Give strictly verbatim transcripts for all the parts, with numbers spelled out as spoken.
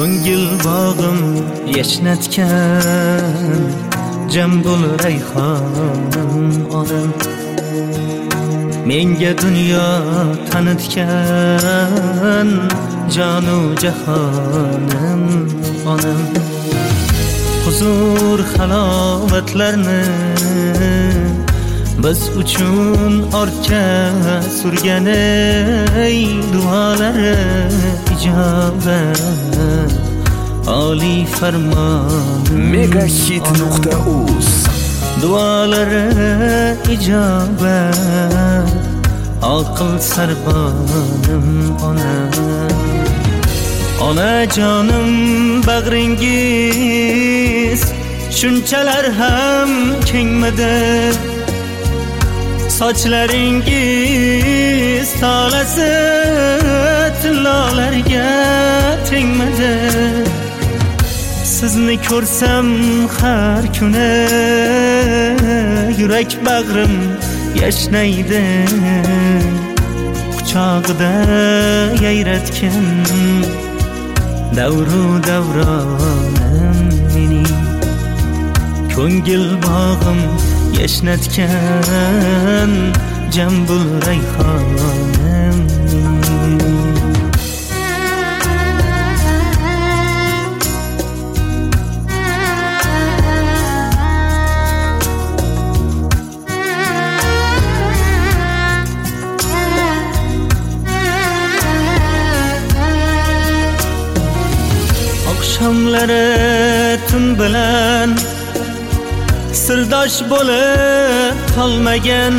ko'ngil bog'im yashnatgan Jambul rayhonim onam menga dunyo tanitgan jonu jahonim onam huzur halovatlarni biz uchun ortga surgan ey duolari ijobat oliy farmonim megahit nuqta uz duolari ijobat aql sarbonim ona ona jonim bag'ringiz shunchalar ham kengmidi sochlaringiz tolasi tillolarga tengmidi sizni ko'rsam har kuni yurak bag'rim yashnaydi quchog'ida yayratgan davru davronim mening ko'ngil bog'im yashnatgan Jambul rayhonim oqshomlari tun bilan sirdosh bo'lib qolmagan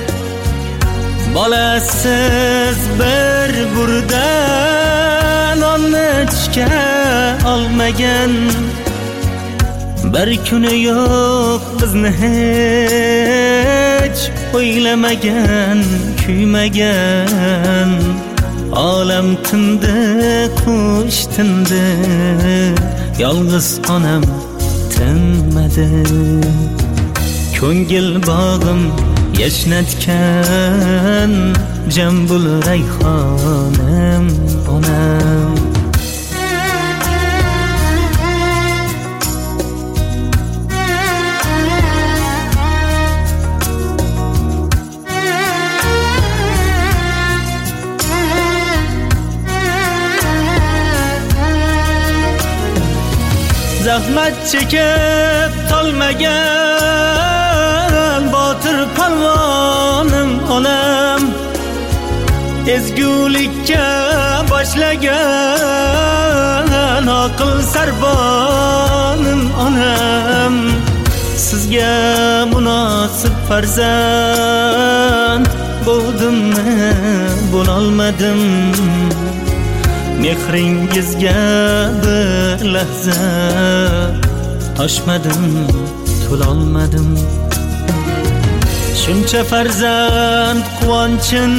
bolasiz bir burda nonni tishga olmagan bir kuni yo'q bizni hech o'ylamagan kuymagan olam tindi qush tindi yolg'iz onam tinmadi ko'ngil bog'im yashnatgan Jambul rayhonim onam zahmat chekib tolmagan botir palvonim onam ezgulikka boshlagan aql sarbonim onam sizga munosib farzand bo'ldimmi bo'lolmadim mehringizga bir lahza toshmadim to'lolmadim shuncha farzand quvonchin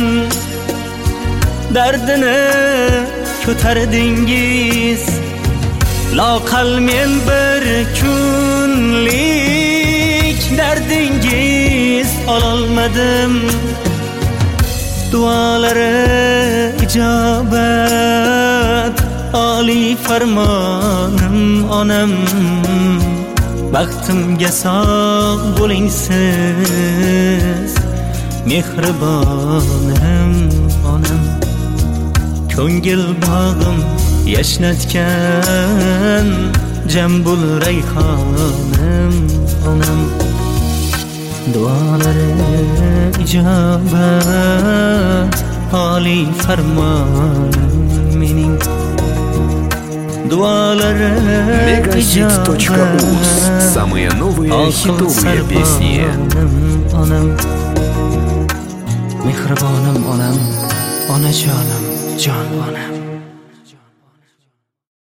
dardini ko'tardingiz loqal men bir kunlik dardingiz ololmadim duolari ijobat oliy farmonim onam baxtimga sog' bo'ling siz mehribonim onam ko'ngil bog'im yashnatgan Jambul rayhonim onam duolari ijobat oliy farmonim mening duolari megahit точка уз самые новые хитовые песни onam mehribonim onam onajonim jon onam